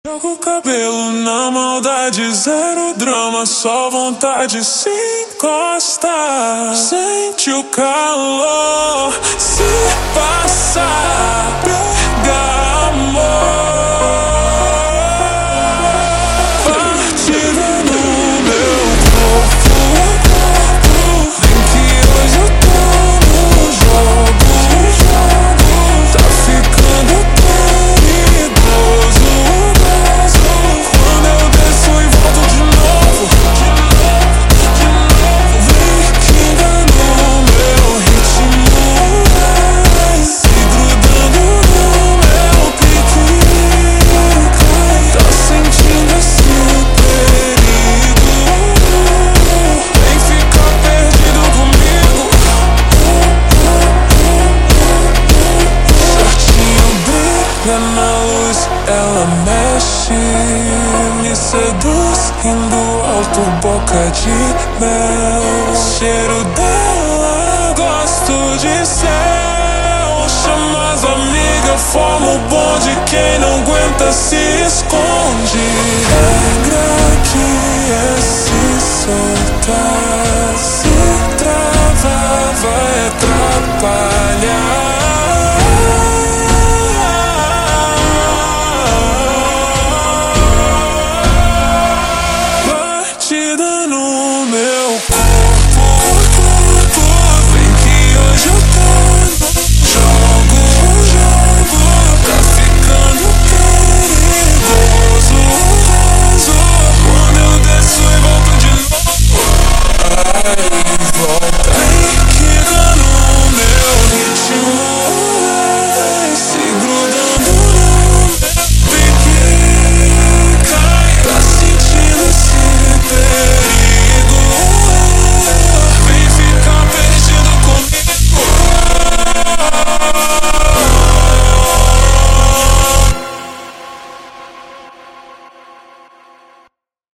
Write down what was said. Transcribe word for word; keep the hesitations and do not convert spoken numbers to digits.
Jogo o cabelo na maldade, zero drama, só vontade. Se encosta, sente o calor. Se passar, pega amor. Partida no meu corpo, vem que hoje eu tô no jogo. Tá ficando perigoso. Quando eu desço e volto de novo, de novo, de novo. Vem que engano meu ritmo, se grudando no meu pique. Tá sentindo esse perigo? Vem ficar perdido comigo. Certinho brilha na luz, ela mexe, me seduz, rindo alto, boca de mel. Cheiro dela, gosto de céu. Chama as amigas, forma o bonde. Quem não aguenta se esconde.